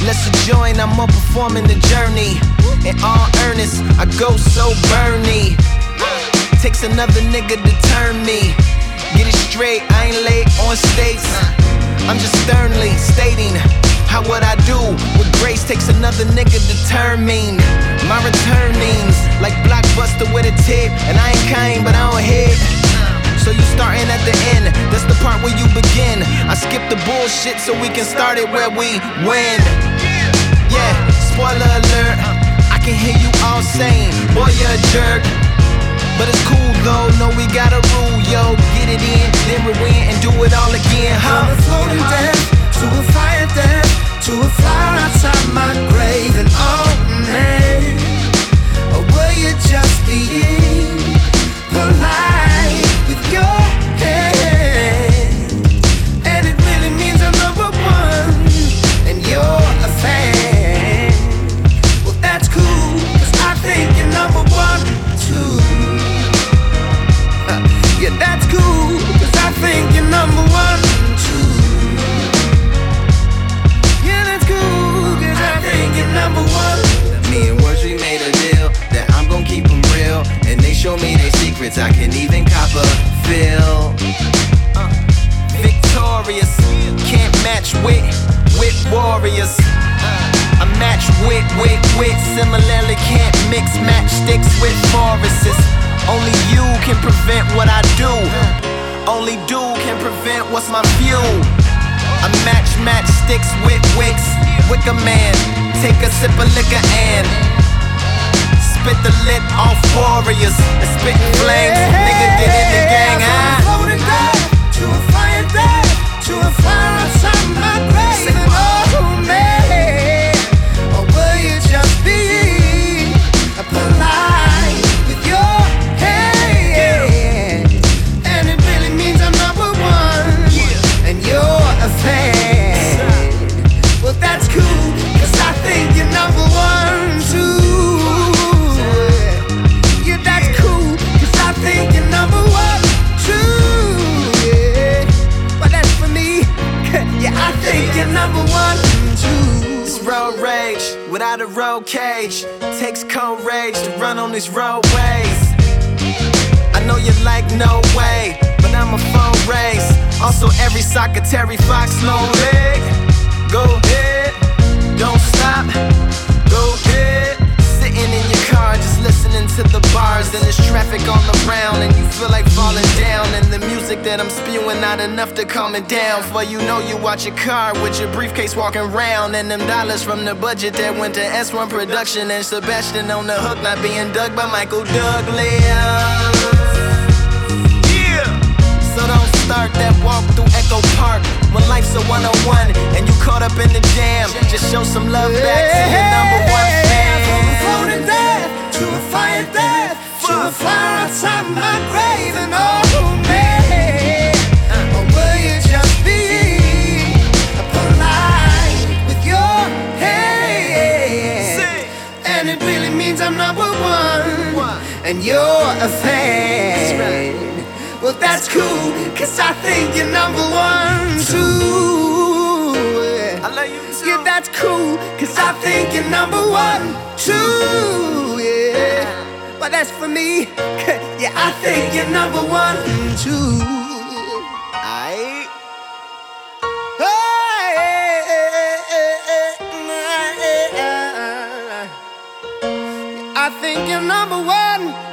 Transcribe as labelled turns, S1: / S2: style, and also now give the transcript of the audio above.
S1: Let's join, I'm on performing the journey. In all earnest, I go so burny. Takes another nigga to turn me. Get it straight, I ain't late on stakes. I'm just sternly stating how what I do with grace takes another nigga to turn mean. My returnings like Blockbuster with a tip, and I ain't kind, but I don't hit. So you starting at the end, that's the part where you begin. I skip the bullshit so we can start it where we win. Yeah, spoiler alert, I can hear you all saying, boy, you're a jerk. But it's cool though, no we got a rule, yo. Get it in, then we win and do it all again, huh?
S2: I'm a floating death, to a fire death, to a flower outside my grave. And oh man, or will you just be polite with your hand? And it really means I'm number one, and you're a fan. Well that's cool, cause I think you're number one too. Yeah, that's cool, cause I think you're number one too. Yeah, that's cool, cause I think you're number one.
S1: Me and Words, we made a deal that I'm gon' keep them real. And they show me their secrets, I can even cop a feel. Victorious, can't match with warriors. I match with. Similarly can't mix matchsticks with forests. Only you can prevent what I do. Only do can prevent what's my fuel. I match sticks with wicks. Wicker man, take a sip of liquor and spit the lid off warriors and spit flames. Nigga did it the gang,
S2: I'm floating death, to a fire death, to a fire outside my grave. And oh man, or will you just be polite with your hand? And it really means I'm number one, and you're a fan. Well that's cool, cause I think you're number one too. Yeah, that's cool, cause I think you're number one too. Yeah, but that's for me. Yeah, I think you're number one too.
S1: It's road rage without a road cage. Takes courage to run on these roadways. I know you like no way, but I'm a phone race. Also every soccer Terry Fox no leg. Go ahead, don't stop, go ahead. Sitting in your car just listening to the bars. And there's traffic all around and you feel like falling down. And the music that I'm spewing not enough to calm it down. For you know you watch your car with your briefcase walking around. And them dollars from the budget that went to S1 production. And Sebastian on the hook not being dug by Michael Douglas. So don't start that walk through Echo Park when life's a 101 and you caught up in the jam. Just show some love back to your number one fan.
S2: From a floating death, to a fire death, to a fire outside my grave. And oh man, or will you just be polite with your hand? And it really means I'm number one, and you're a fan. Well that's cool, cause I think you're number one too.
S1: I love you too.
S2: Yeah, that's cool, cause I think you're number one too. Yeah, but that's for me. Yeah, I think you're number one too.
S1: Aight.
S2: I think you're number one.